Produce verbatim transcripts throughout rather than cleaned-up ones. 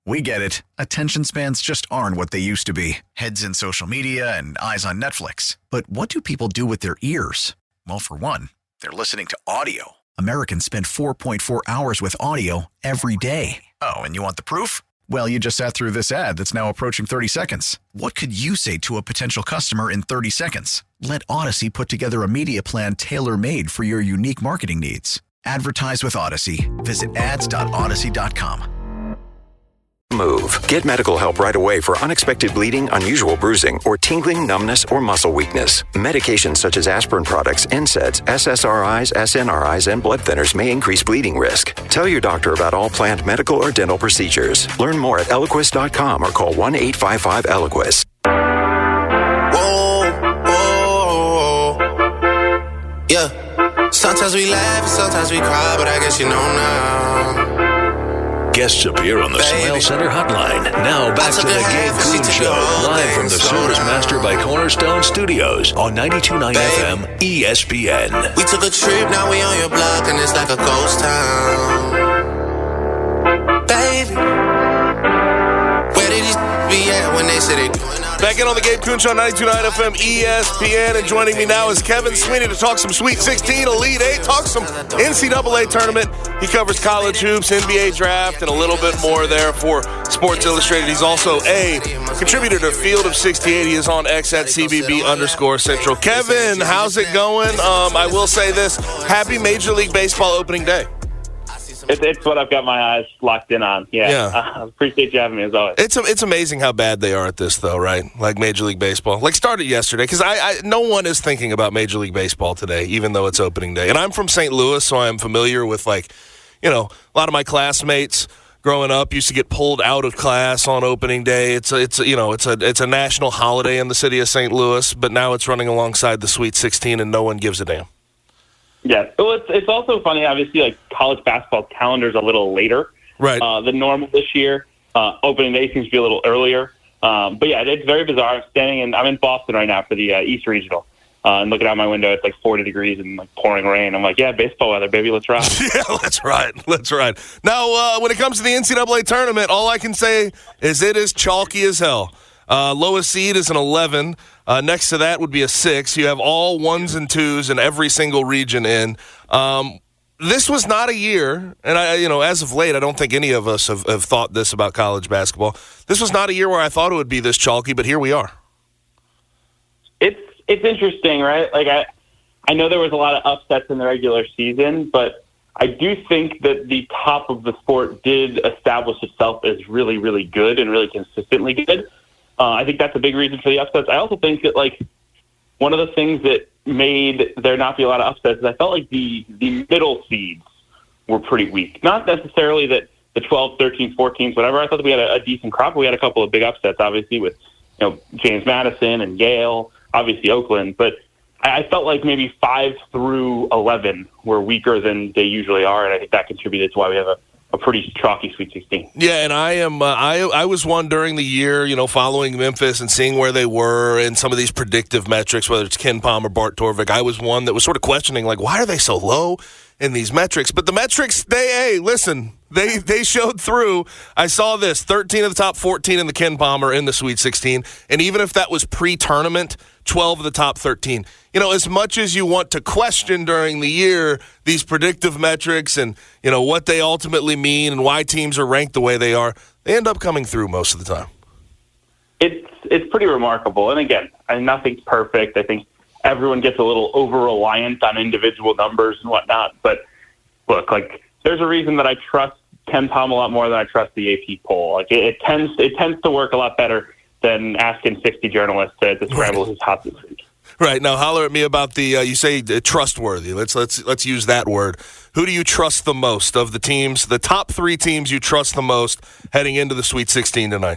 We get it. Attention spans just aren't what they used to be. Heads in social media and eyes on Netflix. But what do people do with their ears? Well, for one, they're listening to audio. Americans spend four point four hours with audio every day. Oh, and you want the proof? Well, you just sat through this ad that's now approaching thirty seconds. What could you say to a potential customer in thirty seconds? Let Odyssey put together a media plan tailor-made for your unique marketing needs. Advertise with Odyssey. Visit ads dot odyssey dot com. Move. Get medical help right away for unexpected bleeding, unusual bruising, or tingling, numbness, or muscle weakness. Medications such as aspirin products, N SAIDs, S S R Is, S N R Is, and blood thinners may increase bleeding risk. Tell your doctor about all planned medical or dental procedures. Learn more at Eliquis dot com or call one eight five five Eliquis. Whoa, whoa, yeah. Sometimes we laugh, sometimes we cry, but I guess you know now. Guests appear on the Baby. Smile Center hotline. Now back to the Gabe Kuhn Show, live from the Service Master by Cornerstone Studios on ninety-two point nine F M E S P N. We took a trip, now we on your block, and it's like a ghost town. Baby, where did these be at when they said they doing all Back in on the Gabe Kuhn Show, ninety-two point nine F M E S P N, and joining me now is Kevin Sweeney to talk some Sweet sixteen, Elite Eight, talk some N C double A tournament. He covers college hoops, N B A draft, and a little bit more there for Sports Illustrated. He's also a contributor to Field of sixty-eight. He is on X at C B B underscore Central. Kevin, how's it going? Um, I will say this, happy Major League Baseball opening day. It's, it's what I've got my eyes locked in on. Yeah, yeah. I appreciate you having me as always. It's it's amazing how bad they are at this, though, right? Like Major League Baseball. Like started yesterday, because I, I no one is thinking about Major League Baseball today, even though it's opening day. And I'm from Saint Louis, so I'm familiar with, like, you know, a lot of my classmates growing up used to get pulled out of class on opening day. It's a, it's a, you know it's a it's a national holiday in the city of Saint Louis, but now it's running alongside the Sweet sixteen, and no one gives a damn. Yeah, well, it's it's also funny. Obviously, like college basketball calendar's a little later, right, uh, than normal this year. Uh, opening day seems to be a little earlier, um, but yeah, it's very bizarre. I'm standing in I'm in Boston right now for the uh, East Regional, uh, and looking out my window, it's like forty degrees and like pouring rain. I'm like, yeah, baseball weather, baby, let's ride. Yeah, that's right, that's right. Now, uh, when it comes to the N C double A tournament, all I can say is it is chalky as hell. Uh, lowest seed is an eleven. Uh, next to that would be a six. You have all ones and twos in every single region in. Um, this was not a year, and I, you know, as of late, I don't think any of us have, have thought this about college basketball. This was not a year where I thought it would be this chalky, but here we are. It's it's interesting, right? Like I, I know there was a lot of upsets in the regular season, but I do think that the top of the sport did establish itself as really, really good and really consistently good. Uh, I think that's a big reason for the upsets. I also think that, like, one of the things that made there not be a lot of upsets is I felt like the, the middle seeds were pretty weak. Not necessarily that the twelve, thirteen, fourteens, whatever. I thought that we had a, a decent crop. We had a couple of big upsets, obviously, with, you know, James Madison and Yale, obviously Oakland. But I, I felt like maybe five through eleven were weaker than they usually are, and I think that contributed to why we have a A pretty chalky Sweet sixteen. Yeah, and I am. Uh, I I was one during the year, you know, following Memphis and seeing where they were and some of these predictive metrics, whether it's Ken Palm or Bart Torvik. I was one that was sort of questioning, like, why are they so low in these metrics? But the metrics, they, hey, listen, they they showed through. I saw this: thirteen of the top fourteen in the Ken Palm are in the Sweet sixteen, and even if that was pre-tournament, twelve of the top thirteen. You know, as much as you want to question during the year these predictive metrics and, you know, what they ultimately mean and why teams are ranked the way they are, they end up coming through most of the time. It's it's pretty remarkable. And again, I mean, nothing's perfect. I think everyone gets a little over-reliant on individual numbers and whatnot. But look, like, there's a reason that I trust Ken Palm a lot more than I trust the A P poll. Like, it, it tends it tends to work a lot better than asking sixty journalists to, to scramble his hot this week. Right. Now, holler at me about the, uh, you say uh, trustworthy. Let's let's let's use that word. Who do you trust the most of the teams, the top three teams you trust the most heading into the Sweet sixteen tonight?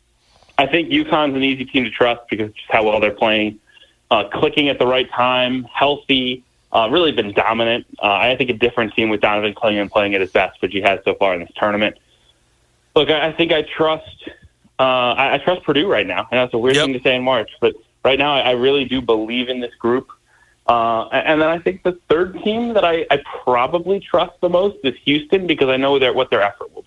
I think UConn's an easy team to trust because of just how well they're playing. Uh, clicking at the right time, healthy, uh, really been dominant. Uh, I think a different team with Donovan Klingman playing at his best, which he has so far in this tournament. Look, I, I think I trust uh, I, I trust Purdue right now. I know it's a weird yep. thing to say in March, but right now, I really do believe in this group. Uh, and then I think the third team that I, I probably trust the most is Houston because I know their, what their effort will be.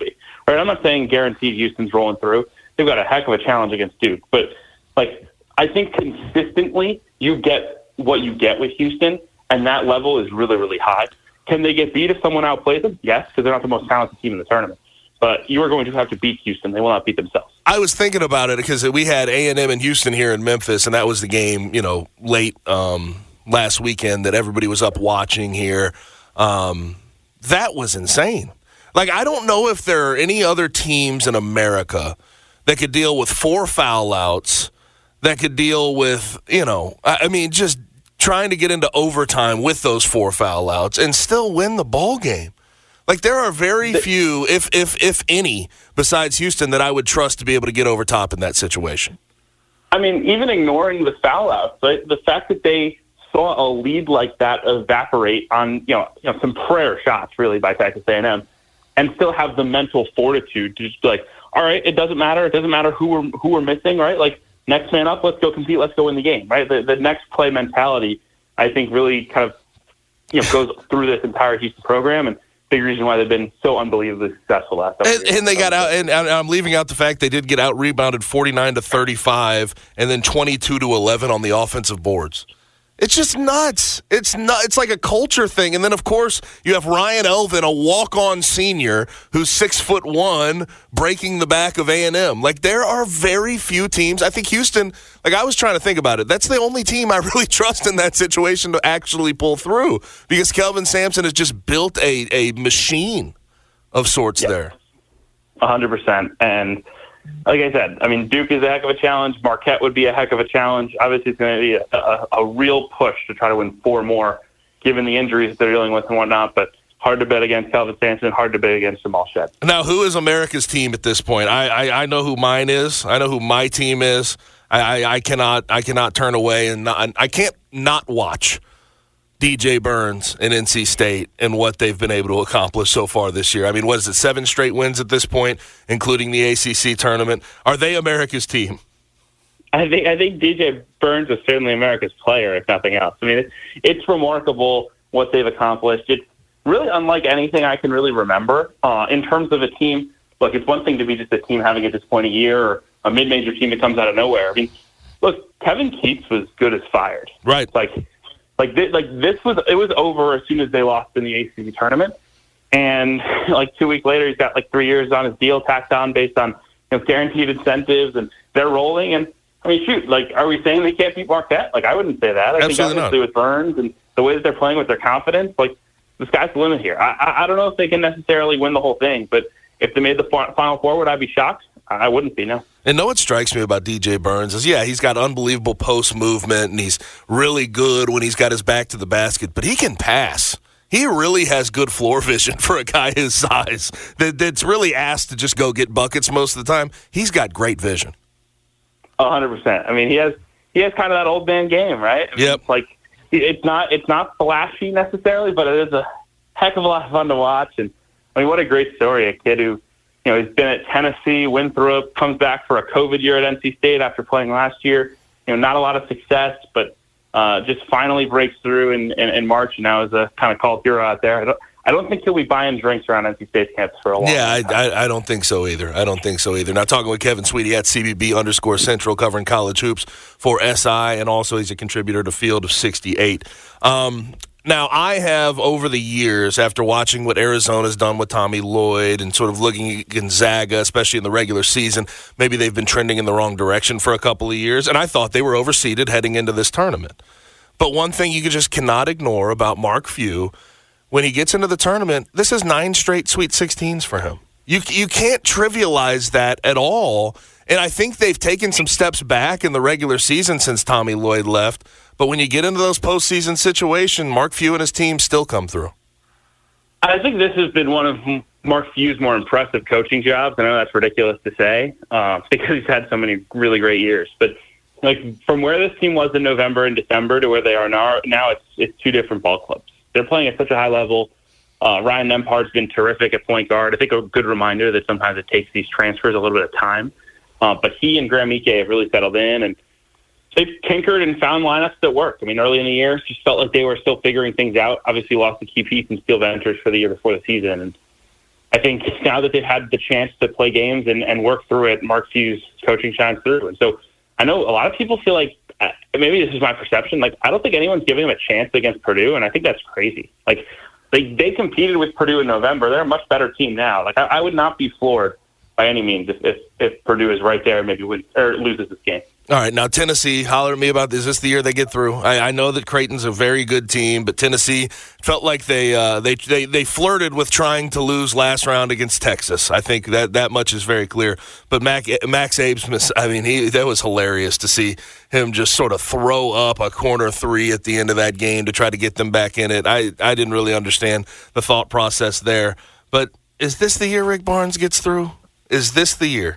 Right? I'm not saying guaranteed Houston's rolling through. They've got a heck of a challenge against Duke. But, like, I think consistently you get what you get with Houston, and that level is really, really high. Can they get beat if someone outplays them? Yes, because they're not the most talented team in the tournament. But you are going to have to beat Houston. They will not beat themselves. I was thinking about it because we had A and M and Houston here in Memphis, and that was the game, you know, late um, last weekend that everybody was up watching here. Um, that was insane. Like, I don't know if there are any other teams in America that could deal with four foul outs, that could deal with, you know, I mean, just trying to get into overtime with those four foul outs and still win the ball game. Like, there are very few, if if if any, besides Houston, that I would trust to be able to get over top in that situation. I mean, even ignoring the foul outs, right? The fact that they saw a lead like that evaporate on, you know, you know some prayer shots, really, by Texas A and M, and still have the mental fortitude to just be like, all right, it doesn't matter. It doesn't matter who we're, who we're missing, right? Like, next man up, let's go compete, let's go win the game, right? The, the next play mentality, I think, really kind of, you know, goes through this entire Houston program, and big reason why they've been so unbelievably successful last couple and, years. and they got out, and I'm leaving out the fact they did get out rebounded forty-nine to thirty-five, and then twenty-two to eleven on the offensive boards. It's just nuts. It's not. It's like a culture thing. And then, of course, you have Ryan Elvin, a walk-on senior who's six foot one, breaking the back of A and M. Like, there are very few teams. I think Houston. Like, I was trying to think about it. That's the only team I really trust in that situation to actually pull through, because Kelvin Sampson has just built a a machine of sorts yeah, there. A hundred percent. And like I said, I mean, Duke is a heck of a challenge. Marquette would be a heck of a challenge. Obviously, it's going to be a, a, a real push to try to win four more, given the injuries that they're dealing with and whatnot. But hard to bet against Kelvin Sampson, hard to bet against Jamal Shead. Now, who is America's team at this point? I, I, I know who mine is. I know who my team is. I, I, I cannot I cannot turn away, and not, I can't not watch D J Burns and N C State and what they've been able to accomplish so far this year. I mean, what is it, seven straight wins at this point, including the A C C tournament? Are they America's team? I think I think D J Burns is certainly America's player, if nothing else. I mean, it's, it's remarkable what they've accomplished. It's really unlike anything I can really remember. Uh, in terms of a team, look, it's one thing to be just a team having a disappointing year or a mid-major team that comes out of nowhere. I mean, look, Kevin Keatts was good as fired. Right. Like, Like this, like this was, it was over as soon as they lost in the A C C tournament, and like two weeks later, he's got like three years on his deal tacked on based on, you know, guaranteed incentives, and they're rolling. And I mean, shoot, like, are we saying they can't beat Marquette? Like, I wouldn't say that. I Absolutely think obviously not. With Burns and the way that they're playing with their confidence, like, the sky's the limit here. I, I, I don't know if they can necessarily win the whole thing, but if they made the Final Four, would I be shocked? I wouldn't be, no. And know what strikes me about D J Burns is, yeah, he's got unbelievable post movement, and he's really good when he's got his back to the basket, but he can pass. He really has good floor vision for a guy his size that, that's really asked to just go get buckets most of the time. He's got great vision. A hundred percent. I mean, he has he has kind of that old man game, right? I mean, Yep. Like, it's not it's not flashy necessarily, but it is a heck of a lot of fun to watch. And I mean, what a great story! A kid who, you know, he's been at Tennessee, Winthrop, comes back for a COVID year at N C State after playing last year. You know, not a lot of success, but uh, just finally breaks through in, in, in March, and now is a kind of cult hero out there. I don't, I don't think he'll be buying drinks around N C State's campus for a long Yeah, time. I, I, I don't think so either. I don't think so either. Now, talking with Kevin Sweetie at C B B underscore Central, covering college hoops for S I, and also he's a contributor to Field of sixty-eight. Um, Now, I have, over the years, after watching what Arizona's done with Tommy Lloyd and sort of looking at Gonzaga, especially in the regular season, maybe they've been trending in the wrong direction for a couple of years, and I thought they were overseeded heading into this tournament. But one thing you just cannot ignore about Mark Few, when he gets into the tournament, this is nine straight Sweet sixteens for him. You, you can't trivialize that at all, and I think they've taken some steps back in the regular season since Tommy Lloyd left. But when you get into those postseason situations, Mark Few and his team still come through. I think this has been one of Mark Few's more impressive coaching jobs. I know that's ridiculous to say uh, because he's had so many really great years. But like from where this team was in November and December to where they are now, now it's it's two different ball clubs. They're playing at such a high level. Uh, Ryan Nembhard's been terrific at point guard. I think a good reminder that sometimes it takes these transfers a little bit of time. Uh, but he and Graham Ike have really settled in, and they've tinkered and found lineups that work. I mean, early in the year, just felt like they were still figuring things out. Obviously lost the key piece in Steel Ventures for the year before the season. And I think now that they've had the chance to play games and, and work through it, Mark Few's coaching shines through. And so I know a lot of people feel like, uh, maybe this is my perception, like I don't think anyone's giving them a chance against Purdue, and I think that's crazy. Like they, they competed with Purdue in November. They're a much better team now. Like I, I would not be floored by any means if, if, if Purdue is right there and maybe wins, or loses this game. All right, now Tennessee, holler at me about this. Is this the year they get through? I, I know that Creighton's a very good team, but Tennessee felt like they, uh, they they they flirted with trying to lose last round against Texas. I think that, that much is very clear. But Mac, Max Abmas, I mean, he, that was hilarious to see him just sort of throw up a corner three at the end of that game to try to get them back in it. I, I didn't really understand the thought process there. But is this the year Rick Barnes gets through? Is this the year?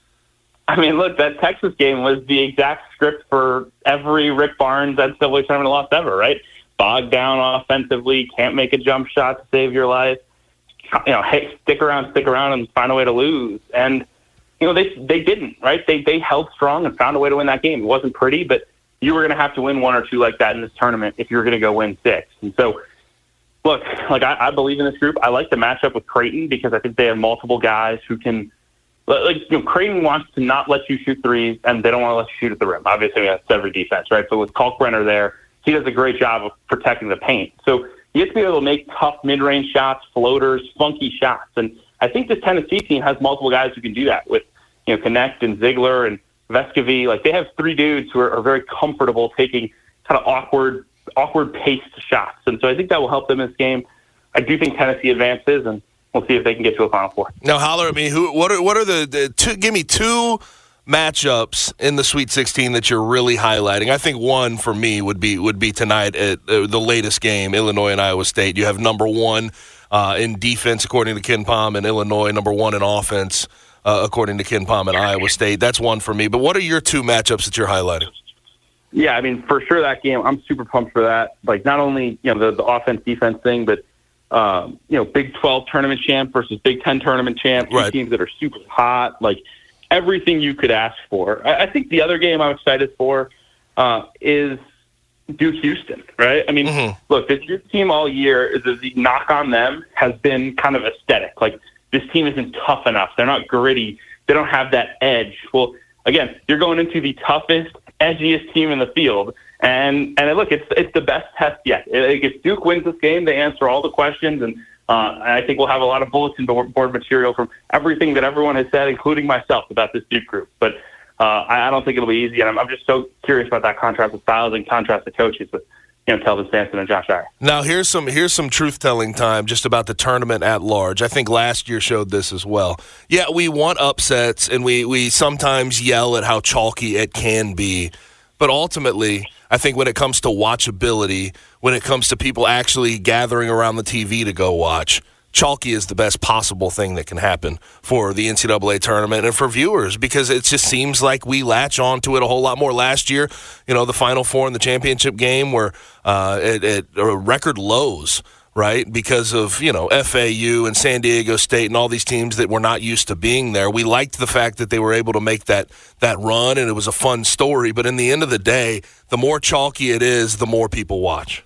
I mean, look, that Texas game was the exact script for every Rick Barnes N C double A tournament loss ever, right? Bogged down offensively, can't make a jump shot to save your life. You know, hey, stick around, stick around, and find a way to lose. And you know, they they didn't, right? They they held strong and found a way to win that game. It wasn't pretty, but you were going to have to win one or two like that in this tournament if you were going to go win six. And so, look, like I, I believe in this group. I like the matchup with Creighton because I think they have multiple guys who can. Like, you know, Creighton wants to not let you shoot threes, and they don't want to let you shoot at the rim. Obviously, that's every defense, right? But with Kalkbrenner there, he does a great job of protecting the paint. So you have to be able to make tough mid-range shots, floaters, funky shots. And I think this Tennessee team has multiple guys who can do that with, you know, Connect and Ziegler and Vescovy. Like, they have three dudes who are, are very comfortable taking kind of awkward, awkward-paced shots. And so I think that will help them in this game. I do think Tennessee advances, and we'll see if they can get to a Final Four. Now, holler at me. Who? What are? What are the, the two? Give me two matchups in the Sweet sixteen that you're really highlighting. I think one for me would be would be tonight at uh, the latest game, Illinois and Iowa State. You have number one uh, in defense according to Ken Pom in Illinois, number one in offense uh, according to Ken Pom in Iowa State. That's one for me. But what are your two matchups that you're highlighting? Yeah, I mean, for sure that game, I'm super pumped for that. Like, not only, you know, the, the offense-defense thing, but Um, you know, Big twelve tournament champ versus Big ten tournament champ, two right. teams that are super hot, like everything you could ask for. I, I think the other game I'm excited for uh, is Duke Houston, right? I mean, mm-hmm. look, this Duke team all year is that the knock on them has been kind of aesthetic. Like, this team isn't tough enough. They're not gritty. They don't have that edge. Well, again, you're going into the toughest, edgiest team in the field. And and look, it's it's the best test yet. If Duke wins this game, they answer all the questions, and uh, I think we'll have a lot of bulletin board material from everything that everyone has said, including myself, about this Duke group. But uh, I don't think it'll be easy, and I'm, I'm just so curious about that contrast of styles and contrast of coaches with, you know, Kelvin Sampson and Josh Dyer. Now, here's some here's some truth-telling time just about the tournament at large. I think last year showed this as well. Yeah, we want upsets, and we, we sometimes yell at how chalky it can be. But ultimately, I think when it comes to watchability, when it comes to people actually gathering around the T V to go watch, chalky is the best possible thing that can happen for the N C double A tournament and for viewers, because it just seems like we latch on to it a whole lot more. Last year, you know, the Final Four and the championship game were uh, at, at record lows, right, because of, you know, F A U and San Diego State and all these teams that were not used to being there. We liked the fact that they were able to make that that run, and it was a fun story. But in the end of the day, the more chalky it is, the more people watch.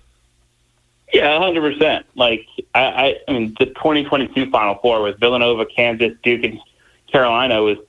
Yeah, one hundred percent. Like, I, I, I mean, the twenty twenty-two Final Four with Villanova, Kansas, Duke, and Carolina was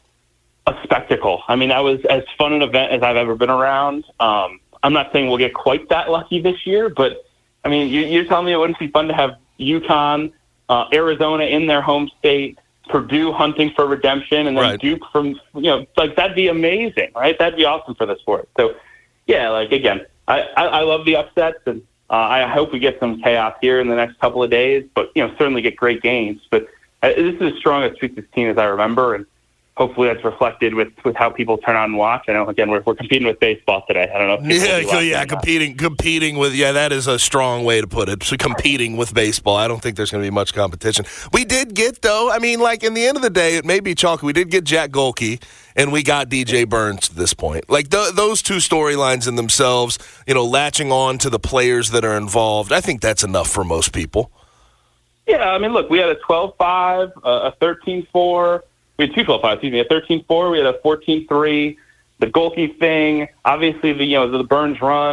a spectacle. I mean, that was as fun an event as I've ever been around. Um, I'm not saying we'll get quite that lucky this year, but I mean, you, you're telling me it wouldn't be fun to have UConn, uh, Arizona in their home state, Purdue hunting for redemption, and then right. Duke from, you know, like, that'd be amazing, right? That'd be awesome for the sport. So, yeah, like, again, I, I, I love the upsets, and uh, I hope we get some chaos here in the next couple of days, but, you know, certainly get great games. But uh, this is as strong a Sweet sixteen as I remember, and hopefully that's reflected with, with how people turn on and watch. I know, again, we're we're competing with baseball today. I don't know if Yeah, so yeah, competing competing with, yeah, that is a strong way to put it. So competing with baseball. I don't think there's going to be much competition. We did get, though, I mean, like, in the end of the day, it may be chalky. We did get Jack Golke, and we got D J Burns to this point. Like, th- those two storylines in themselves, you know, latching on to the players that are involved, I think that's enough for most people. Yeah, I mean, look, we had a twelve five, a thirteen four. We had two twelve five, excuse me, a thirteen four. We had a fourteen three. The Golke thing, obviously, the you know the, the Burns run.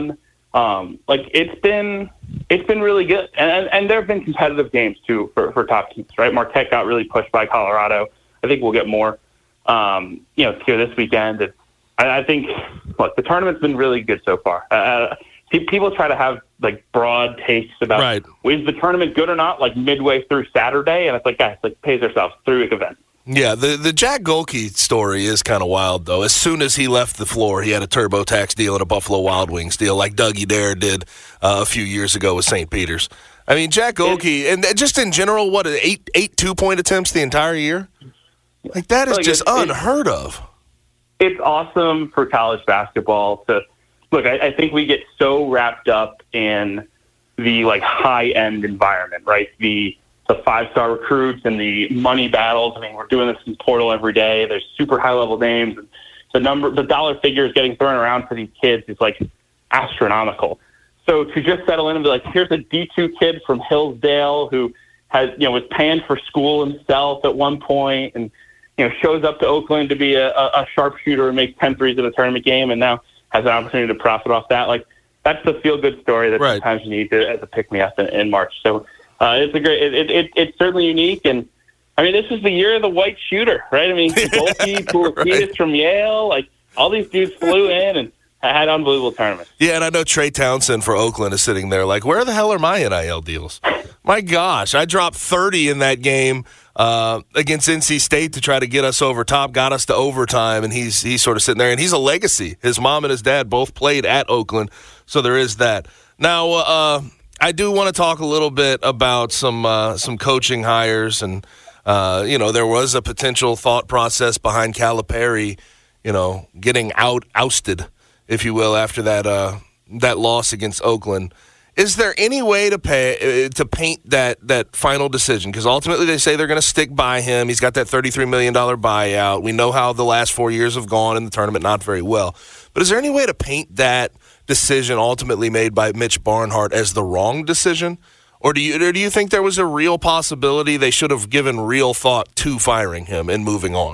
Um, like it's been it's been really good, and and there have been competitive games too for, for top teams, right? Marquette got really pushed by Colorado. I think we'll get more, um, you know, here this weekend. And I, I think look, the tournament's been really good so far. Uh, people try to have like broad takes about right. is the tournament good or not, like midway through Saturday, and it's like guys, like pace yourself, three week event. Yeah, the, the Jack Golke story is kind of wild, though. As soon as he left the floor, he had a TurboTax deal and a Buffalo Wild Wings deal like Dougie Dare did uh, a few years ago with Saint Peter's. I mean, Jack Golke, and just in general, what, eight eight two-point attempts the entire year? Like, that is like just it's, unheard of. It's awesome for college basketball to – look, I, I think we get so wrapped up in the, like, high-end environment, right? The – the five-star recruits and the money battles. I mean, we're doing this in Portal every day. There's super high-level names. The number, the dollar figures getting thrown around for these kids is like astronomical. So to just settle in and be like, here's a D two kid from Hillsdale who has, you know, was paying for school himself at one point, and you know, shows up to Oakland to be a, a sharpshooter and make ten threes in a tournament game, and now has an opportunity to profit off that. Like, that's the feel-good story that right. sometimes you need to, as a pick-me-up in, in March. So. Uh, it's a great. It, it, it's certainly unique, and I mean, this is the year of the white shooter, right? I mean, Golke, Poulakidis right. from Yale, like all these dudes flew in and had unbelievable tournaments. Yeah, and I know Trey Townsend for Oakland is sitting there like, where the hell are my N I L deals? My gosh, I dropped thirty in that game uh, against N C State to try to get us over top, got us to overtime, and he's he's sort of sitting there, and he's a legacy. His mom and his dad both played at Oakland, so there is that. Now. Uh, I do want to talk a little bit about some uh, some coaching hires, and uh, you know, there was a potential thought process behind Calipari, you know, getting out ousted, if you will, after that uh, that loss against Oakland. Is there any way to pay uh, to paint that that final decision? Because ultimately they say they're going to stick by him. He's got that thirty-three million dollars buyout. We know how the last four years have gone in the tournament, not very well. But is there any way to paint that decision ultimately made by Mitch Barnhart as the wrong decision? Or do you or do you think there was a real possibility they should have given real thought to firing him and moving on?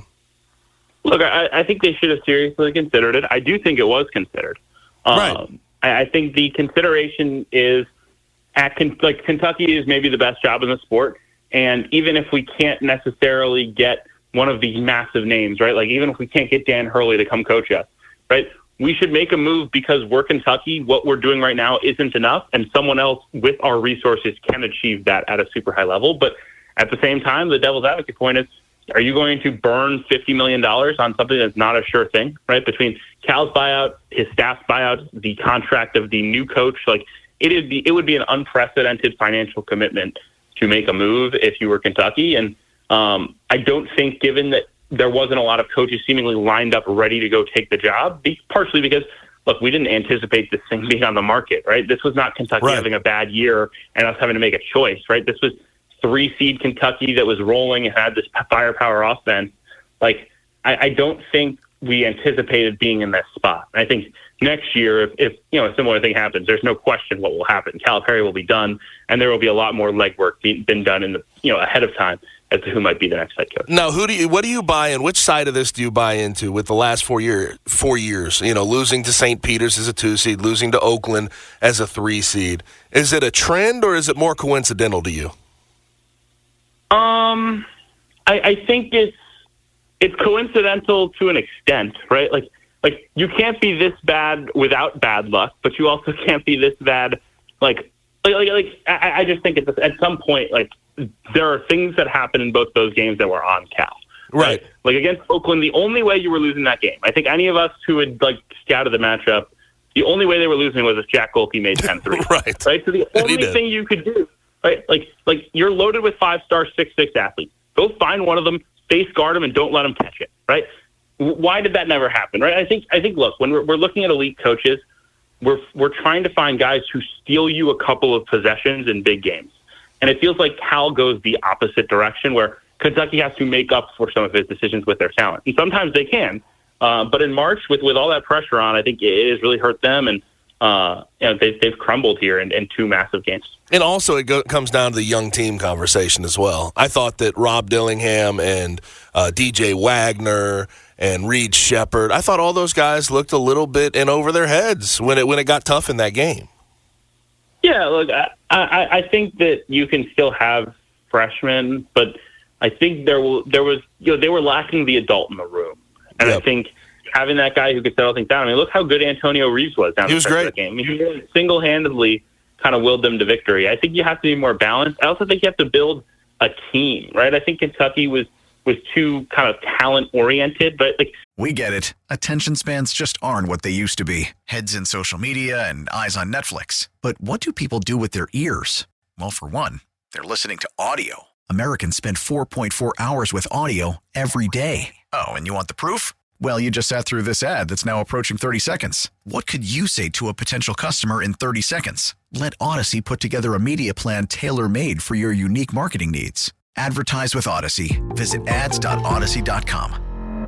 Look, I, I think they should have seriously considered it. I do think it was considered. Um, right. I, I think the consideration is at like Kentucky is maybe the best job in the sport, and even if we can't necessarily get one of these massive names, right? Like even if we can't get Dan Hurley to come coach us, right? We should make a move because we're Kentucky. What we're doing right now isn't enough, and someone else with our resources can achieve that at a super high level. But at the same time, the devil's advocate point is, are you going to burn fifty million dollars on something that's not a sure thing, right? Between Cal's buyout, his staff's buyout, the contract of the new coach, like it is the, it would be an unprecedented financial commitment to make a move if you were Kentucky. And um, I don't think, given that there wasn't a lot of coaches seemingly lined up ready to go take the job, partially because, look, we didn't anticipate this thing being on the market, right? This was not Kentucky right. having a bad year and us having to make a choice, right? This was three-seed Kentucky that was rolling and had this firepower offense. Like, I, I don't think we anticipated being in that spot. I think next year, if, if you know a similar thing happens, there's no question what will happen. Calipari will be done, and there will be a lot more legwork being been done in the you know ahead of time as to who might be the next head coach. Now, who do you? What do you buy in? Which side of this do you buy into with the last four year four years? You know, losing to Saint Peter's as a two seed, losing to Oakland as a three seed. Is it a trend or is it more coincidental to you? Um, I, I think it's it's coincidental to an extent, right? Like like you can't be this bad without bad luck, but you also can't be this bad. Like like like, like I, I just think at, at some point, like. There are things that happen in both those games that were on Cal. Right. right. Like against Oakland, the only way you were losing that game, I think any of us who had like scouted the matchup, the only way they were losing was if Jack Golke made ten threes. right. Right. So the only thing you could do, right? Like, like you're loaded with five-star, six-six athletes. Go find one of them, face guard them, and don't let them catch it. Right. Why did that never happen? Right. I think, I think, look, when we're, we're looking at elite coaches, we're, we're trying to find guys who steal you a couple of possessions in big games. And it feels like Cal goes the opposite direction, where Kentucky has to make up for some of his decisions with their talent. And sometimes they can. Uh, but in March, with, with all that pressure on, I think it has really hurt them. And uh, you know, they've, they've crumbled here in, in two massive games. And also it go, comes down to the young team conversation as well. I thought that Rob Dillingham and uh, D J Wagner and Reed Shepherd. I thought all those guys looked a little bit in over their heads when it when it got tough in that game. Yeah, look, I, I, I think that you can still have freshmen, but I think there will, there was, you know, they were lacking the adult in the room. And yep. I think having that guy who could settle things down, I mean, look how good Antonio Reeves was down he was great. That game. I mean, he really single-handedly kind of willed them to victory. I think you have to be more balanced. I also think you have to build a team, right? I think Kentucky was, was too kind of talent-oriented, but like, we get it. Attention spans just aren't what they used to be. Heads in social media and eyes on Netflix. But what do people do with their ears? Well, for one, they're listening to audio. Americans spend four point four hours with audio every day. Oh, and you want the proof? Well, you just sat through this ad that's now approaching thirty seconds. What could you say to a potential customer in thirty seconds? Let Odyssey put together a media plan tailor-made for your unique marketing needs. Advertise with Odyssey. Visit ads dot odyssey dot com.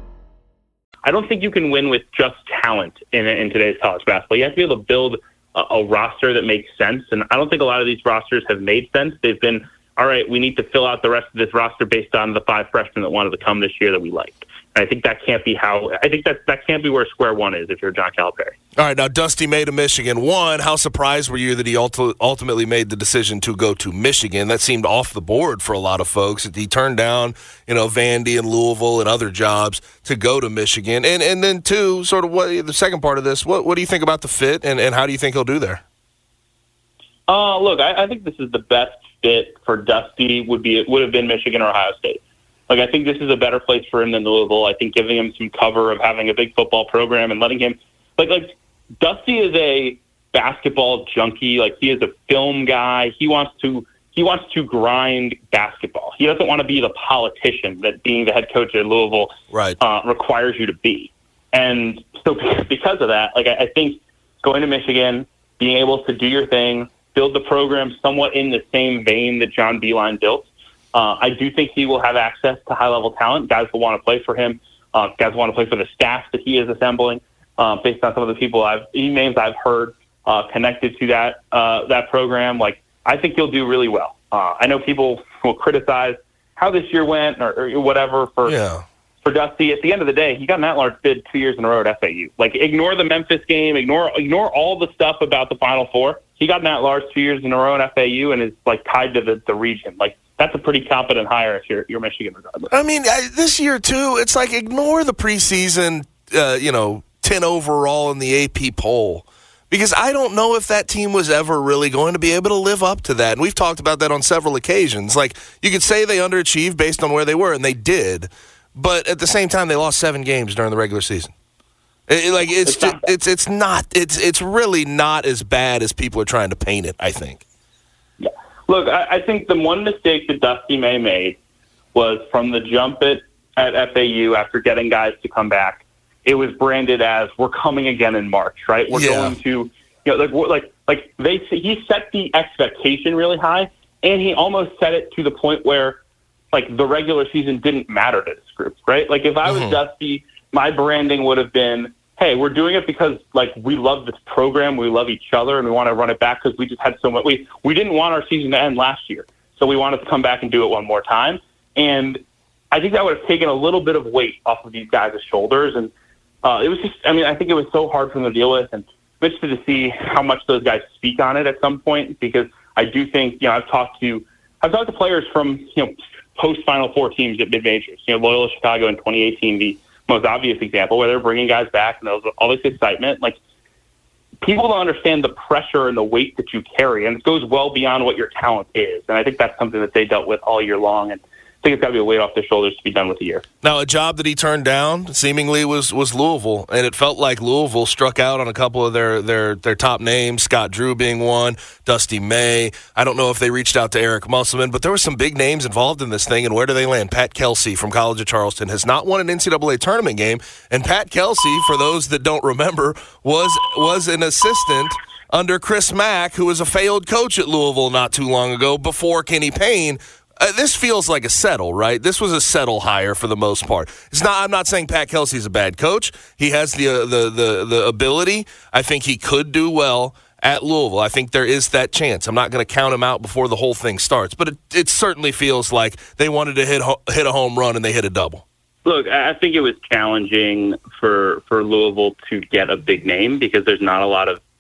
I don't think you can win with just talent in, in today's college basketball. You have to be able to build a, a roster that makes sense, and I don't think a lot of these rosters have made sense. They've been, all right, we need to fill out the rest of this roster based on the five freshmen that wanted to come this year that we like. And I think that can't be how. I think that that can't be where square one is if you're John Calipari. All right, now Dusty May to Michigan. One, how surprised were you that he ulti- ultimately made the decision to go to Michigan? That seemed off the board for a lot of folks. He turned down, you know, Vandy and Louisville and other jobs to go to Michigan. And and then two, sort of what the second part of this. What what do you think about the fit, and, and how do you think he'll do there? Uh, look, I, I think this is the best fit for Dusty. Would be it would have been Michigan or Ohio State. Like, I think this is a better place for him than Louisville. I think giving him some cover of having a big football program and letting him, like, like Dusty is a basketball junkie. Like, he is a film guy. He wants to, he wants to grind basketball. He doesn't want to be the politician that being the head coach at Louisville right. uh, requires you to be. And so because of that, like, I, I think going to Michigan, being able to do your thing, build the program somewhat in the same vein that John Beilein built. Uh, I do think he will have access to high-level talent. Guys will want to play for him. Uh, guys want to play for the staff that he is assembling, uh, based on some of the people I've names I've heard uh, connected to that uh, that program. Like, I think he'll do really well. Uh, I know people will criticize how this year went or, or whatever for yeah. for Dusty. At the end of the day, he got an at-large bid two years in a row at F A U. Like, ignore the Memphis game, ignore ignore all the stuff about the Final Four. He got an at-large two years in a row at F A U and is like tied to the, the region. Like, that's a pretty competent hire if you're, you're Michigan regardless. I mean, I, this year, too, it's like ignore the preseason, uh, you know, ten overall in the A P poll. Because I don't know if that team was ever really going to be able to live up to that. And we've talked about that on several occasions. Like, you could say they underachieved based on where they were, and they did. But at the same time, they lost seven games during the regular season. It, like, it's it's, just, it's it's not it's it's really not as bad as people are trying to paint it, I think. Yeah. Look, I, I think the one mistake that Dusty May made was from the jump at, at F A U after getting guys to come back. It was branded as we're coming again in March, right? We're yeah. going to, you know, like like like they he set the expectation really high, and he almost set it to the point where like the regular season didn't matter to this group, right? Like if I was mm-hmm. Dusty, my branding would have been, hey, we're doing it because like we love this program, we love each other, and we want to run it back because we just had so much. We we didn't want our season to end last year, so we wanted to come back and do it one more time. And I think that would have taken a little bit of weight off of these guys' shoulders. And uh, it was just, I mean, I think it was so hard for them to deal with. And I'm interested to see how much those guys speak on it at some point, because I do think, you know, I've talked to I've talked to players from, you know, post Final Four teams at mid majors. You know, Loyola Chicago in twenty eighteen, the most obvious example, where they're bringing guys back and there's all this excitement. Like, people don't understand the pressure and the weight that you carry, and it goes well beyond what your talent is. And I think that's something that they dealt with all year long. And I think it's got to be a weight off their shoulders to be done with the year. Now, a job that he turned down seemingly was was Louisville, and it felt like Louisville struck out on a couple of their their their top names, Scott Drew being one, Dusty May. I don't know if they reached out to Eric Musselman, but there were some big names involved in this thing, and where do they land? Pat Kelsey from College of Charleston has not won an N C double A tournament game, and Pat Kelsey, for those that don't remember, was was an assistant under Chris Mack, who was a failed coach at Louisville not too long ago before Kenny Payne. Uh, this feels like a settle, right? This was a settle hire for the most part. It's not. I'm not saying Pat Kelsey's a bad coach. He has the uh, the the the ability. I think he could do well at Louisville. I think there is that chance. I'm not going to count him out before the whole thing starts, but it, it certainly feels like they wanted to hit ho- hit a home run and they hit a double. Look, I think it was challenging for for Louisville to get a big name because there's not a lot of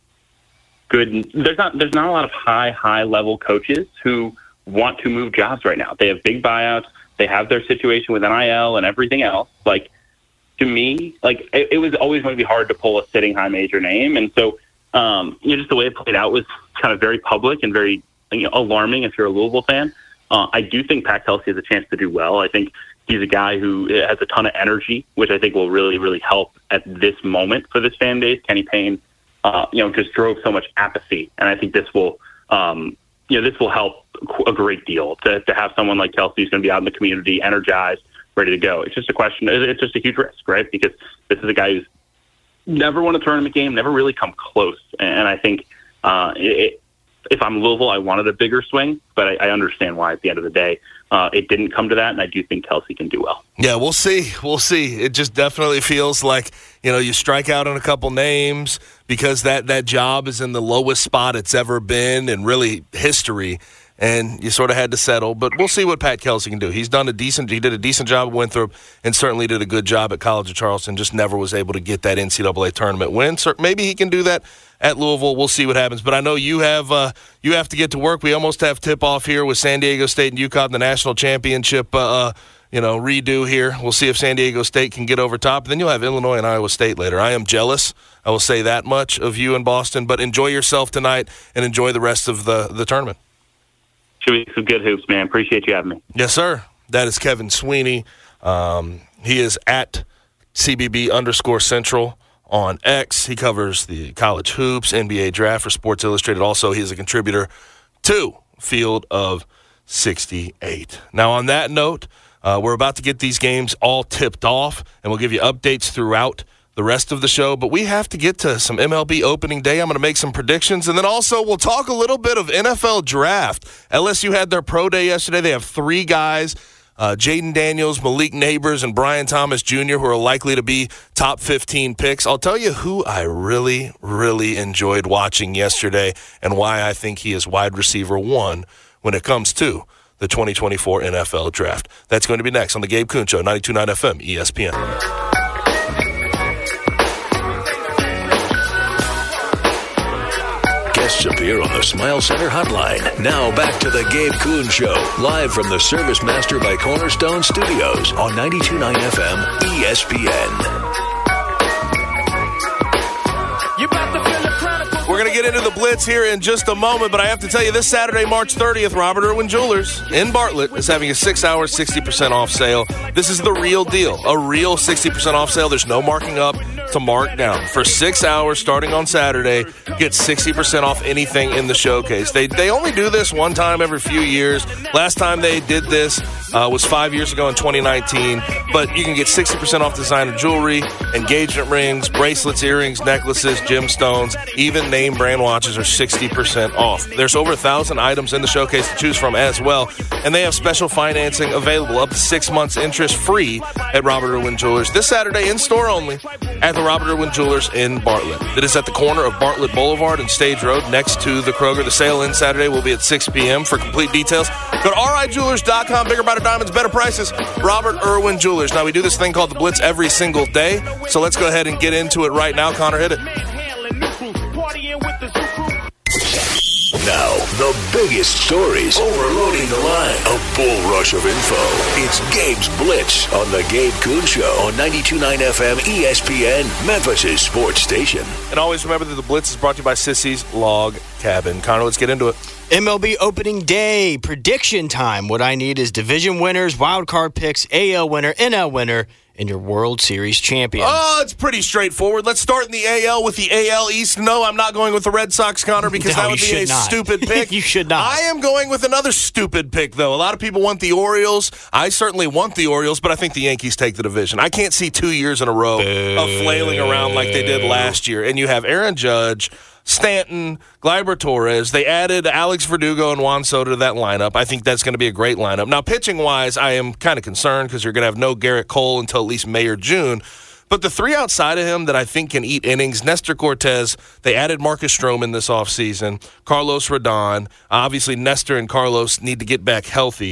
good. There's not there's not a lot of high high level coaches who want to move jobs right now. They have big buyouts. They have their situation with N I L and everything else. Like to me, like it, it was always going to be hard to pull a sitting high major name, and so um, you know just the way it played out was kind of very public and very you know, alarming if you're a Louisville fan. Uh, I do think Pat Kelsey has a chance to do well. I think he's a guy who has a ton of energy, which I think will really, really help at this moment for this fan base. Kenny Payne, uh, you know, just drove so much apathy, and I think this will, um, you know, this will help a great deal to, to have someone like Kelsey who's going to be out in the community, energized, ready to go. It's just a question. It's just a huge risk, right? Because this is a guy who's never won a tournament game, never really come close, and I think uh, it, if I'm Louisville, I wanted a bigger swing, but I, I understand why at the end of the day. Uh, it didn't come to that, and I do think Kelsey can do well. Yeah, we'll see. We'll see. It just definitely feels like, you know, you strike out on a couple names because that, that job is in the lowest spot it's ever been in really history, and you sort of had to settle. But we'll see what Pat Kelsey can do. He's done a decent – he did a decent job at Winthrop and certainly did a good job at College of Charleston, just never was able to get that N C double A tournament win. So maybe he can do that at Louisville. We'll see what happens. But I know you have uh, you have to get to work. We almost have tip-off here with San Diego State and UConn, the national championship uh, you know, redo here. We'll see if San Diego State can get over top. Then you'll have Illinois and Iowa State later. I am jealous, I will say that much, of you in Boston. But enjoy yourself tonight and enjoy the rest of the, the tournament. Should be some good hoops, man. Appreciate you having me. Yes, sir. That is Kevin Sweeney. Um, he is at C B B underscore Central on X. He covers the college hoops, N B A draft for Sports Illustrated. Also, he is a contributor to Field of sixty-eight. Now, on that note, uh, we're about to get these games all tipped off, and we'll give you updates throughout the rest of the show. But we have to get to some M L B opening day. I'm going to make some predictions, and then also we'll talk a little bit of N F L draft. L S U had their pro day yesterday. They have three guys, Uh, Jaden Daniels, Malik Neighbors, and Brian Thomas Junior, who are likely to be top fifteen picks. I'll tell you who I really, really enjoyed watching yesterday and why I think he is wide receiver one when it comes to the twenty twenty-four N F L Draft. That's going to be next on the Gabe Kuhn Show, ninety-two point nine F M, E S P N. Guests appear on the Smile Center hotline. Now back to the Gabe Kuhn Show, live from the Service Master by Cornerstone Studios on ninety-two point nine F M E S P N. We're going to get into the Blitz here in just a moment, but I have to tell you, this Saturday, March thirtieth, Robert Irwin Jewelers in Bartlett is having a six-hour, sixty percent off sale. This is the real deal, a real sixty percent off sale. There's no marking up to mark down. For six hours starting on Saturday, get sixty percent off anything in the showcase. They they only do this one time every few years. Last time they did this uh, was five years ago in twenty nineteen, but you can get sixty percent off designer jewelry, engagement rings, bracelets, earrings, necklaces, gemstones, even name brand watches are sixty percent off. There's over a thousand items in the showcase to choose from as well, and they have special financing available up to six months interest free at Robert Irwin Jewelers this Saturday, in store only, at the Robert Irwin Jewelers in Bartlett. It is at the corner of Bartlett Boulevard and Stage Road next to the Kroger. The sale in Saturday will be at six p.m. For complete details, go to R I jewelers dot com. Bigger, better diamonds, better prices. Robert Irwin Jewelers. Now, we do this thing called the Blitz every single day, so let's go ahead and get into it right now. Connor, hit it. Now, the biggest stories overloading the line. A bull rush of info. It's Gabe's Blitz on the Gabe Kuhn Show on ninety-two point nine F M E S P N, Memphis' sports station. And always remember that the Blitz is brought to you by Sissy's Log Cabin. Connor, let's get into it. M L B opening day, prediction time. What I need is division winners, wild card picks, A L winner, N L winner, and your World Series champion. Oh, it's pretty straightforward. Let's start in the A L with the A L East. No, I'm not going with the Red Sox, Connor, because no, that would be a not. stupid pick. You should not. I am going with another stupid pick, though. A lot of people want the Orioles. I certainly want the Orioles, but I think the Yankees take the division. I can't see two years in a row Boo. of flailing around like they did last year. And you have Aaron Judge, Stanton, Gleyber Torres. They added Alex Verdugo and Juan Soto to that lineup. I think that's going to be a great lineup. Now, pitching-wise, I am kind of concerned because you're going to have no Garrett Cole until at least May or June. But the three outside of him that I think can eat innings, Nestor Cortez, they added Marcus Stroman this offseason, Carlos Rodon. Obviously, Nestor and Carlos need to get back healthy.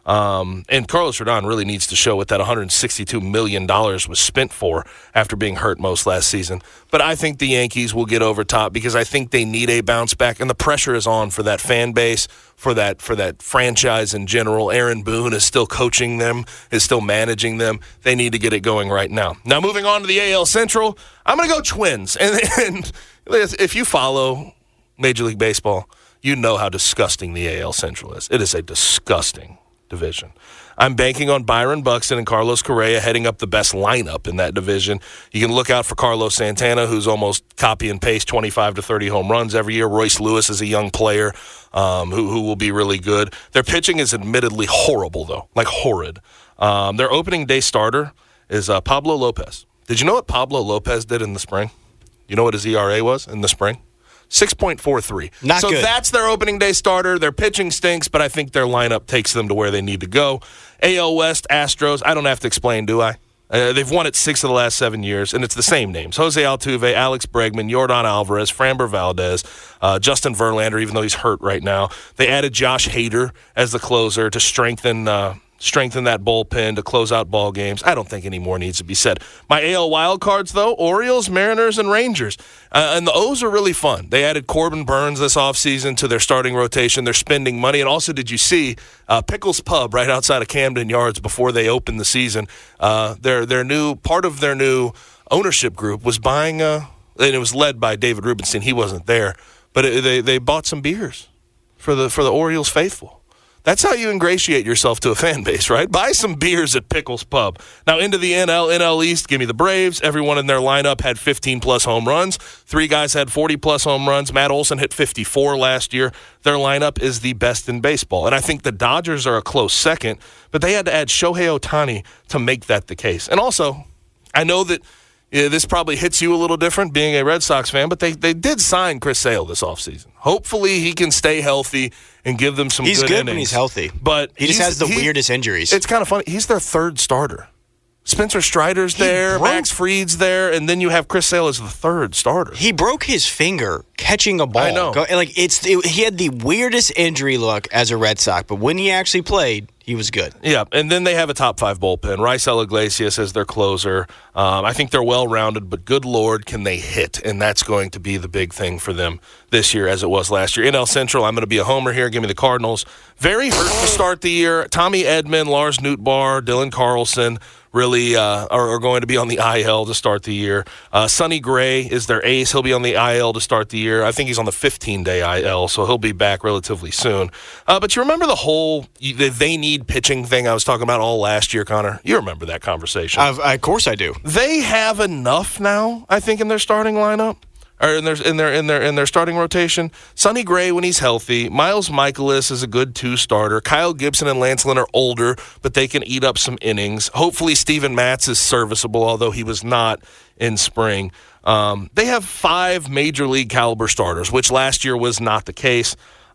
Um, and Carlos Rodon really needs to show what that one hundred sixty-two million dollars was spent for after being hurt most last season. But I think the Yankees will get over top because I think they need a bounce back, and the pressure is on for that fan base, for that for that franchise in general. Aaron Boone is still coaching them, is still managing them. They need to get it going right now. Now, moving on to the A L Central, I'm going to go Twins. And, and if you follow Major League Baseball, you know how disgusting the A L Central is. It is a disgusting division. I'm banking on Byron Buxton and Carlos Correa heading up the best lineup in that division. You can look out for Carlos Santana, who's almost copy and paste twenty-five to thirty home runs every year. Royce Lewis is a young player um, who, who will be really good. Their pitching is admittedly horrible, though, like horrid. Um, their opening day starter is uh, Pablo Lopez. Did you know what Pablo Lopez did in the spring? You know what his E R A was in the spring? six point four three. Not so good. That's their opening day starter. Their pitching stinks, but I think their lineup takes them to where they need to go. A L West, Astros, I don't have to explain, do I? Uh, they've won it six of the last seven years, and it's the same names. Jose Altuve, Alex Bregman, Yordan Alvarez, Framber Valdez, uh, Justin Verlander, even though he's hurt right now. They added Josh Hader as the closer to strengthen uh, strengthen that bullpen to close out ball games. I don't think any more needs to be said. My A L wildcards, though, Orioles, Mariners, and Rangers. Uh, and the O's are really fun. They added Corbin Burns this offseason to their starting rotation. They're spending money. And also, did you see uh, Pickles Pub right outside of Camden Yards before they opened the season? Uh, their their new part of their new ownership group was buying, uh, and it was led by David Rubenstein. He wasn't there. But it, they, they bought some beers for the for the Orioles faithful. That's how you ingratiate yourself to a fan base, right? Buy some beers at Pickles Pub. Now, into the N L, N L East, give me the Braves. Everyone in their lineup had fifteen-plus home runs. Three guys had forty-plus home runs. Matt Olson hit fifty-four last year. Their lineup is the best in baseball. And I think the Dodgers are a close second, but they had to add Shohei Ohtani to make that the case. And also, I know that yeah, this probably hits you a little different being a Red Sox fan, but they, they did sign Chris Sale this offseason. Hopefully he can stay healthy and give them some he's good good innings. When he's healthy. But he just has the he, weirdest injuries. It's kind of funny. He's their third starter. Spencer Strider's there, broke, Max Fried's there, and then you have Chris Sale as the third starter. He broke his finger catching a ball. I know. Go, like it's it, he had the weirdest injury look as a Red Sox, but when he actually played, he was good. Yeah, and then they have a top five bullpen. Raisel Iglesias as their closer. Um, I think they're well-rounded, but good Lord, can they hit? And that's going to be the big thing for them this year as it was last year. N L Central, I'm going to be a homer here. Give me the Cardinals. Very hurt to start the year. Tommy Edman, Lars Nootbaar, Dylan Carlson really uh, are, are going to be on the I L to start the year. Uh, Sonny Gray is their ace. He'll be on the I L to start the year. I think he's on the fifteen-day I L, so he'll be back relatively soon. Uh, but you remember the whole the they need pitching thing I was talking about all last year, Connor? You remember that conversation. Uh, of course I do. They have enough now, I think, in their starting lineup. Or in their in their in their in their starting rotation. Sonny Gray when he's healthy. Miles Michaelis is a good two starter. Kyle Gibson and Lance Lynn are older, but they can eat up some innings. Hopefully Steven Matz is serviceable, although he was not in spring. Um, they have five major league caliber starters, which last year was not the case.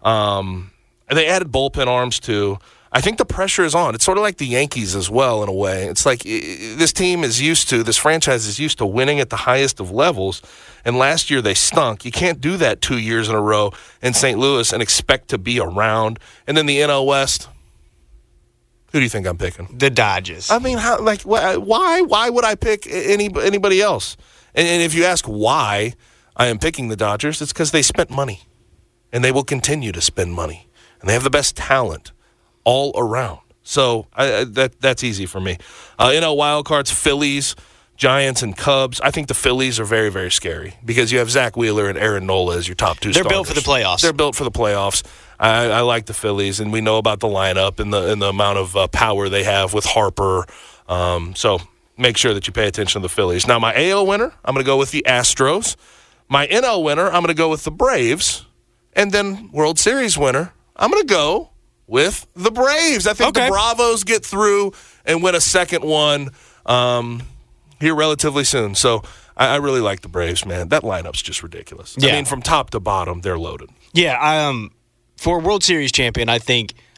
Um, they added bullpen arms too. I think the pressure is on. It's sort of like the Yankees as well in a way. It's like this team is used to, this franchise is used to winning at the highest of levels, and last year they stunk. You can't do that two years in a row in Saint Louis and expect to be around. And then the N L West, who do you think I'm picking? The Dodgers. I mean, how? Like, why? Why would I pick any anybody else? And, and if you ask why I am picking the Dodgers, it's because they spent money, and they will continue to spend money, and they have the best talent all around. So I, I, that that's easy for me. Uh, N L wildcards, Phillies, Giants, and Cubs. I think the Phillies are very, very scary because you have Zach Wheeler and Aaron Nola as your top two They're starters. built for the playoffs. They're built for the playoffs. I, I like the Phillies, and we know about the lineup and the, and the amount of uh, power they have with Harper. Um, so make sure that you pay attention to the Phillies. Now, my A L winner, I'm going to go with the Astros. My N L winner, I'm going to go with the Braves. And then World Series winner, I'm going to go with the Braves. I think okay. the Bravos get through and win a second one um, here relatively soon. So I, I really like the Braves, man. That lineup's just ridiculous. Yeah. I mean, from top to bottom, they're loaded. Yeah, um, for a World Series champion, I think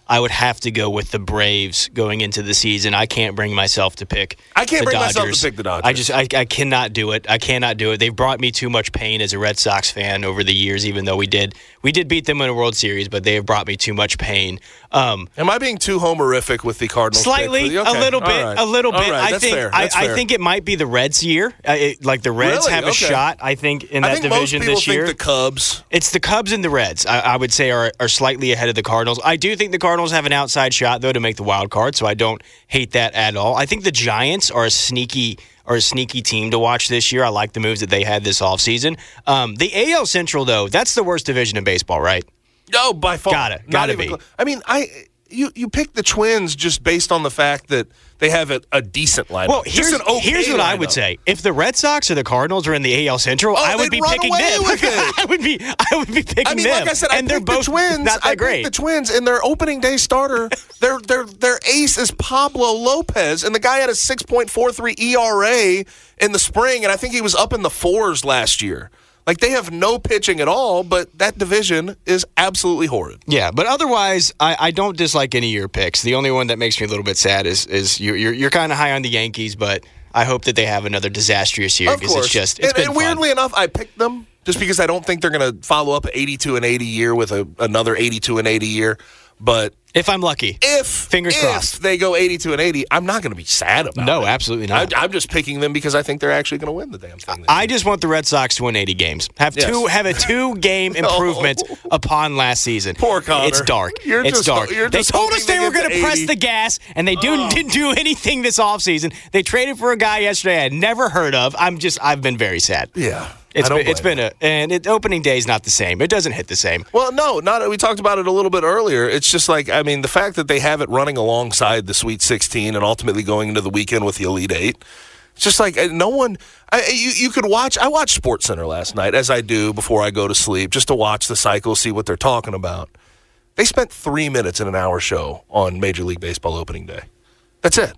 I would have to go with the Braves going into the season. I can't bring myself to pick I can't the bring Dodgers. myself to pick the Dodgers. I just I, I cannot do it. I cannot do it. They've brought me too much pain as a Red Sox fan over the years, even though we did we did beat them in a World Series, but they have brought me too much pain. Um, Am I being too homerific with the Cardinals? Slightly, pick? Okay. a little All bit, right. a little All bit. right. I That's think fair. I, That's I fair. think it might be the Reds' year. Uh, it, like the Reds Really? have a Okay. shot, I think, in I that think division most people this year. think the Cubs. It's the Cubs and the Reds, I, I would say, are, are slightly ahead of the Cardinals. I do think the Cardinals have an outside shot, though, to make the wild card, so I don't hate that at all. I think the Giants are a sneaky are a sneaky team to watch this year. I like the moves that they had this offseason. Um, the A L Central, though, that's the worst division in baseball, right? No, by far. Gotta- Not gotta even be. close. I mean, I you you pick the Twins just based on the fact that they have a, a decent lineup. Well, Just here's, an okay here's what I would lineup. say. If the Red Sox or the Cardinals are in the A L Central, Oh, I would they'd be run picking away them. with it. I would be I would be picking I mean, them. like I said, and I they're picked both the Twins. not that I great. picked the Twins, and their opening day starter, their their their ace is Pablo Lopez, and the guy had a six point four three E R A in the spring, and I think he was up in the fours last year. Like, they have no pitching at all, but that division is absolutely horrid. Yeah, but otherwise, I, I don't dislike any of your picks. The only one that makes me a little bit sad is is you, you're you're kind of high on the Yankees, but I hope that they have another disastrous year Of because course. it's just it's and, been and fun. weirdly enough, I picked them just because I don't think they're going to follow up an eighty-two and eighty year with a, another eighty-two and eighty year. But if I'm lucky, if Fingers if crossed. they go eighty-two and eighty, I'm not going to be sad about it. no, absolutely not. I, I'm just picking them because I think they're actually going to win the damn thing. this I year. just want the Red Sox to win eighty games. Have Yes. two have a two game improvement upon last season. Poor Connor. It's dark. You're it's just- dark. you're they just told hoping us they they were get going to to press eighty. the gas, and they do, didn't do anything this offseason. They traded for a guy yesterday I had never heard of. I'm just I've been very sad. Yeah. It's I don't been, it's blame been a and it, opening day is not the same. It doesn't hit the same. Well, no, not. We talked about it a little bit earlier. It's just like, I mean, the fact that they have it running alongside the Sweet sixteen and ultimately going into the weekend with the Elite Eight. It's just like uh, no one. I, you you could watch. I watched SportsCenter last night, as I do before I go to sleep, just to watch the cycle, see what they're talking about. They spent three minutes in an hour show on Major League Baseball opening day. That's it.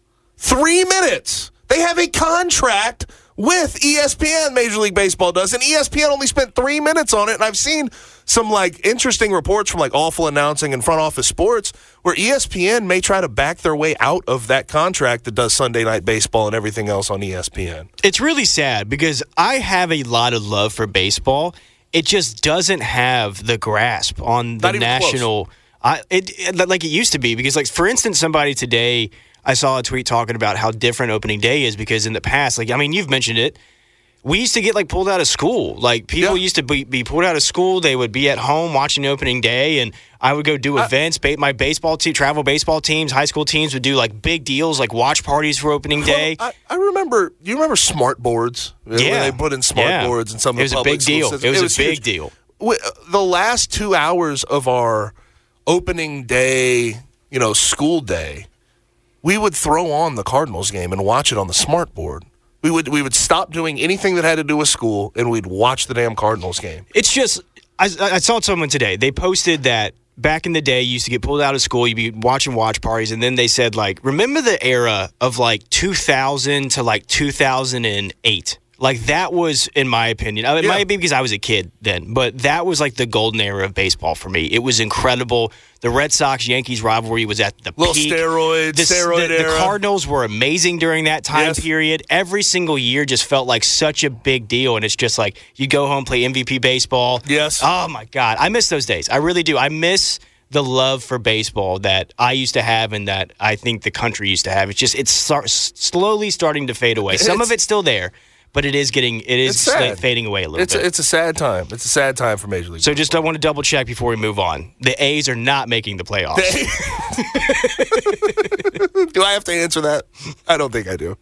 Three minutes. They have a contract with E S P N, Major League Baseball does, and E S P N only spent three minutes on it, and I've seen some, like, interesting reports from, like, Awful Announcing and Front Office Sports where E S P N may try to back their way out of that contract that does Sunday Night Baseball and everything else on E S P N. It's really sad because I have a lot of love for baseball. It just doesn't have the grasp on the Not even national I, it, it like it used to be. Because, like, for instance, somebody today, I saw a tweet talking about how different opening day is because in the past, like, I mean, you've mentioned it, we used to get, like, pulled out of school. Like, people Yeah. used to be, be pulled out of school. They would be at home watching opening day, and I would go do I, events. Ba- my baseball team, travel baseball teams, high school teams would do, like, big deals, like watch parties for opening day. Well, I, I remember, do you remember smart boards? When Yeah. they put in smart Yeah. boards and some of It was the a public big school deal. systems. It was a big huge. deal. We- The last two hours of our opening day, you know, school day, we would throw on the Cardinals game and watch it on the smart board. We would we would stop doing anything that had to do with school, and we'd watch the damn Cardinals game. It's just, I, I saw someone today. They posted that back in the day, you used to get pulled out of school, you'd be watching watch parties, and then they said, like, remember the era of, like, two thousand to, like, two thousand eight? Like, that was, in my opinion, it Yeah. might be because I was a kid then, but that was, like, the golden era of baseball for me. It was incredible. The Red Sox-Yankees rivalry was at the Little peak. steroid, the, steroid the, the era. Cardinals were amazing during that time Yes. period. Every single year just felt like such a big deal, and it's just like you go home, play M V P baseball. Yes. Oh, my God. I miss those days. I really do. I miss the love for baseball that I used to have and that I think the country used to have. It's just it's start, slowly starting to fade away. Some It's- of it's still there, but it is getting it is It's sad. fading away a little It's bit. a, it's a sad time. It's a sad time for Major League. So just I want to double check before we move on. The A's are not making the playoffs. Do I have to answer that? I don't think I do.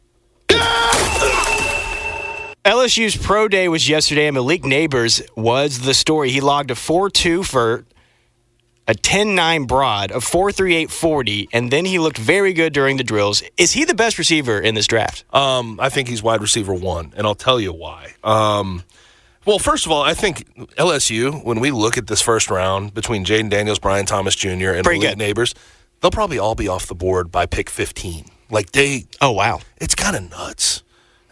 L S U's pro day was yesterday, and Malik Neighbors was the story. He logged a four two for a ten nine broad, a four three eight forty, and then he looked very good during the drills. Is he the best receiver in this draft? Um, I think he's wide receiver one, and I'll tell you why. Um, well, first of all, I think L S U, when we look at this first round between Jaden Daniels, Brian Thomas Junior, and Pretty Malik good. Neighbors, they'll probably all be off the board by pick fifteen. Like, they, Oh, wow. it's kind of nuts.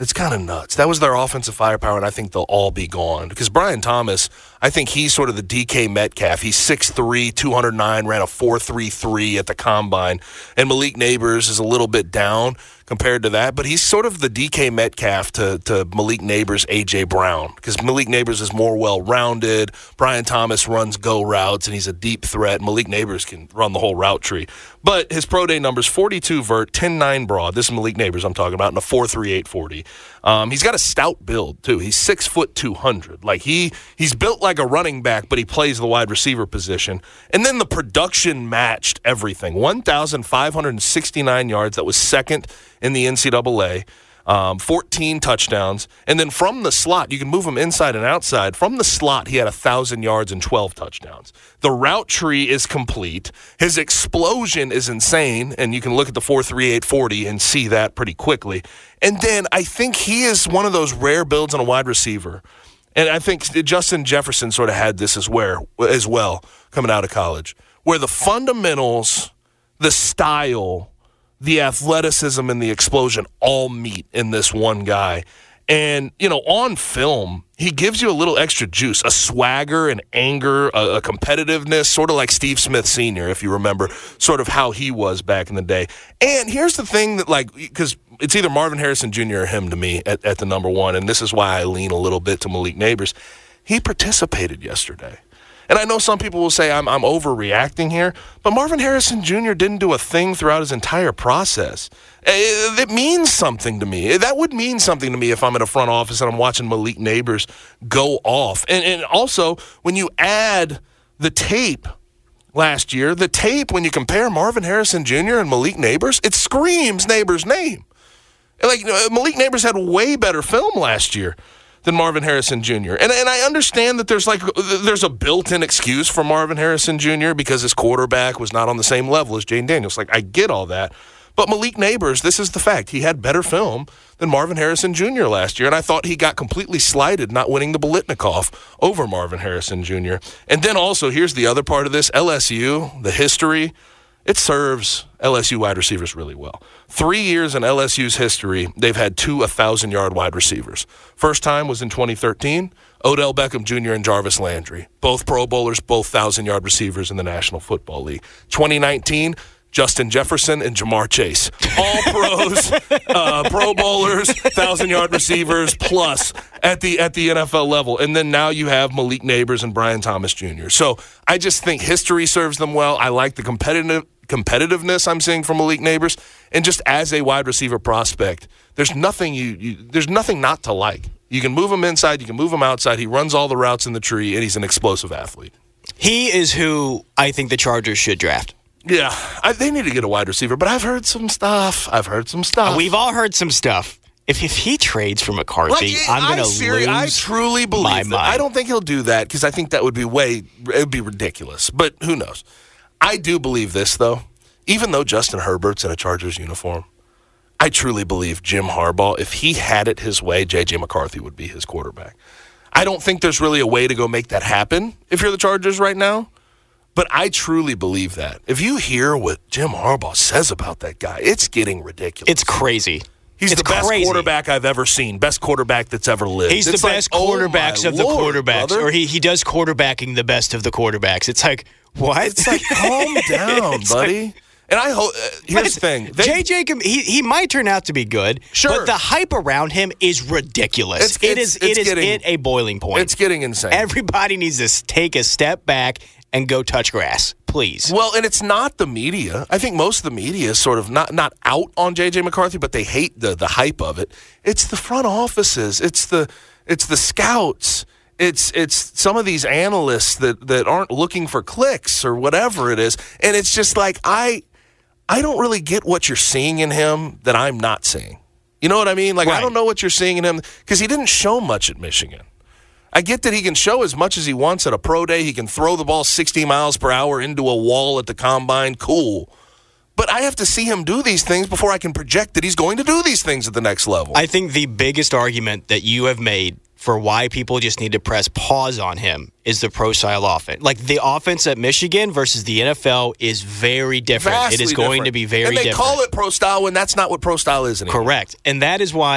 It's kind of nuts. That was their offensive firepower, and I think they'll all be gone. Because Brian Thomas, I think he's sort of the D K Metcalf. He's six three, two oh nine, ran a four three three at the Combine. And Malik Neighbors is a little bit down compared to that, but he's sort of the D K Metcalf to, to Malik Neighbors' A J. Brown. Because Malik Neighbors is more well-rounded. Brian Thomas runs go routes, and he's a deep threat. Malik Neighbors can run the whole route tree. But his pro day numbers, forty-two vert, ten nine broad. This is Malik Neighbors I'm talking about, and a four three eight forty. Um, he's got a stout build, too. He's six foot two hundred. Like, he he's built like a running back, but he plays the wide receiver position. And then the production matched everything. one thousand five hundred sixty-nine yards. That was second in the N C double A. Um, fourteen touchdowns. And then from the slot, you can move him inside and outside. From the slot, he had one thousand yards and twelve touchdowns. The route tree is complete. His explosion is insane, and you can look at the four three eight forty and see that pretty quickly. And then I think he is one of those rare builds on a wide receiver. And I think Justin Jefferson sort of had this as, where, as well coming out of college, where the fundamentals, the style, the athleticism, and the explosion all meet in this one guy. And, you know, on film, he gives you a little extra juice, a swagger, an anger, a, a competitiveness, sort of like Steve Smith Senior, if you remember, sort of how he was back in the day. And here's the thing that, like, because it's either Marvin Harrison Junior or him to me at, at the number one, and this is why I lean a little bit to Malik Neighbors. He participated yesterday. And I know some people will say I'm, I'm overreacting here, but Marvin Harrison Junior didn't do a thing throughout his entire process. It, it means something to me. That would mean something to me if I'm in a front office and I'm watching Malik Neighbors go off. And, and also, when you add the tape last year, the tape, when you compare Marvin Harrison Junior and Malik Neighbors, it screams Neighbors' name. Like, Malik Neighbors had way better film last year than Marvin Harrison Junior And and I understand that there's like there's a built-in excuse for Marvin Harrison Junior because his quarterback was not on the same level as Jayden Daniels. Like, I get all that. But Malik Neighbors, this is the fact. He had better film than Marvin Harrison Junior last year, and I thought he got completely slighted not winning the Biletnikoff over Marvin Harrison Junior And then also, here's the other part of this. L S U, the history, it serves L S U wide receivers really well. Three years in L S U's history, they've had two one thousand-yard wide receivers. First time was in twenty thirteen, Odell Beckham Junior and Jarvis Landry. Both Pro Bowlers, both one thousand-yard receivers in the National Football League. twenty nineteen, Justin Jefferson and Jamar Chase. All pros, uh, Pro Bowlers, one thousand-yard receivers, plus at the at the N F L level. And then now you have Malik Neighbors and Brian Thomas Junior So I just think history serves them well. I like the competitive competitiveness I'm seeing from Malik Neighbors. And just as a wide receiver prospect, there's nothing you, you there's nothing not to like. You can move him inside, you can move him outside. He runs all the routes in the tree, and he's an explosive athlete. He is who I think the Chargers should draft. Yeah, I, they need to get a wide receiver, but I've heard some stuff. I've heard some stuff. We've all heard some stuff. If if he trades for McCarthy, like, I'm going to lose I truly believe my that. mind. I don't think he'll do that because I think that would be way, it would be ridiculous. But who knows? I do believe this, though. Even though Justin Herbert's in a Chargers uniform, I truly believe Jim Harbaugh, if he had it his way, J J. McCarthy would be his quarterback. I don't think there's really a way to go make that happen if you're the Chargers right now. But I truly believe that. If you hear what Jim Harbaugh says about that guy, it's getting ridiculous. It's crazy. He's it's the best crazy. quarterback I've ever seen, best quarterback that's ever lived. He's it's the like, best quarterbacks oh of the Lord, quarterbacks. brother. Or he, he does quarterbacking the best of the quarterbacks. It's like, what? It's like, calm down, buddy. Like, and I hope, uh, here's the thing. They, J J, can, he, he might turn out to be good, sure. but the hype around him is ridiculous. It's, it it's, is, it's it getting, is at a boiling point. It's getting insane. Everybody needs to take a step back and go touch grass, please. Well, and it's not the media. I think most of the media is sort of not, not out on J J. McCarthy, but they hate the the hype of it. It's the front offices. It's the it's the scouts. It's it's some of these analysts that, that aren't looking for clicks or whatever it is. And it's just like, I I don't really get what you're seeing in him that I'm not seeing. You know what I mean? Like, right. I don't know what you're seeing in him because he didn't show much at Michigan. I get that he can show as much as he wants at a pro day. He can throw the ball sixty miles per hour into a wall at the combine. Cool. But I have to see him do these things before I can project that he's going to do these things at the next level. I think the biggest argument that you have made for why people just need to press pause on him is the pro-style offense. Like, the offense at Michigan versus the N F L is very different. Vastly it is going different. to be very different. And they different. call it pro-style when that's not what pro-style is anymore. Correct. And that is why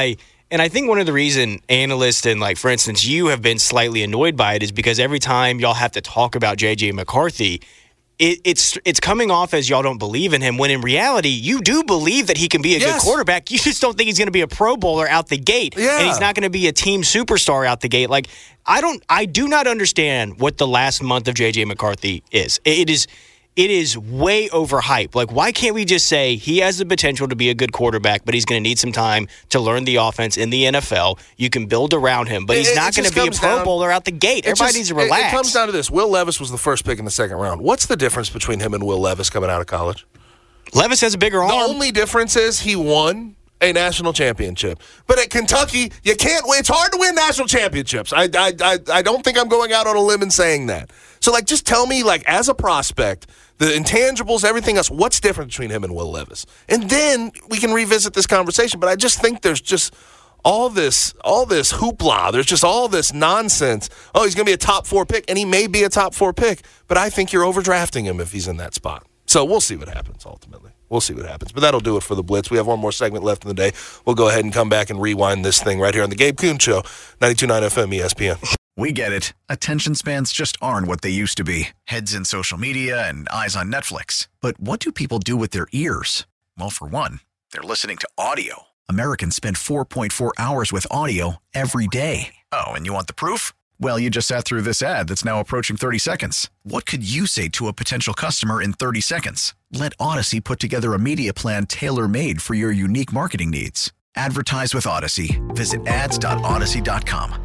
And I think one of the reason analysts and, like, for instance, you have been slightly annoyed by it is because every time y'all have to talk about J J McCarthy, it, it's it's coming off as y'all don't believe in him, when in reality, you do believe that he can be a yes. good quarterback. You just don't think he's going to be a Pro Bowler out the gate. Yeah. And he's not going to be a team superstar out the gate. Like, I don't, I do not understand what the last month of J J McCarthy is. It is... It is way overhyped. Like, why can't we just say he has the potential to be a good quarterback, but he's going to need some time to learn the offense in the N F L? You can build around him, but he's it, not it going to be a Pro down, Bowler out the gate. Everybody just, needs to relax. It, it comes down to this. Will Levis was the first pick in the second round. What's the difference between him and Will Levis coming out of college? Levis has a bigger arm. The only difference is he won a national championship. But at Kentucky, you can't win. It's hard to win national championships. I, I, I, I don't think I'm going out on a limb and saying that. So, like, just tell me, like, as a prospect, the intangibles, everything else, what's different between him and Will Levis? And then we can revisit this conversation. But I just think there's just all this all this hoopla. There's just all this nonsense. Oh, he's going to be a top four pick, and he may be a top four pick. But I think you're overdrafting him if he's in that spot. So we'll see what happens ultimately. We'll see what happens. But that'll do it for the Blitz. We have one more segment left in the day. We'll go ahead and come back and rewind this thing right here on the Gabe Kuhn Show, ninety-two point nine F M E S P N. We get it. Attention spans just aren't what they used to be. Heads in social media and eyes on Netflix. But what do people do with their ears? Well, for one, they're listening to audio. Americans spend four point four hours with audio every day. Oh, and you want the proof? Well, you just sat through this ad that's now approaching thirty seconds. What could you say to a potential customer in thirty seconds? Let Odyssey put together a media plan tailor-made for your unique marketing needs. Advertise with Odyssey. Visit ads dot odyssey dot com.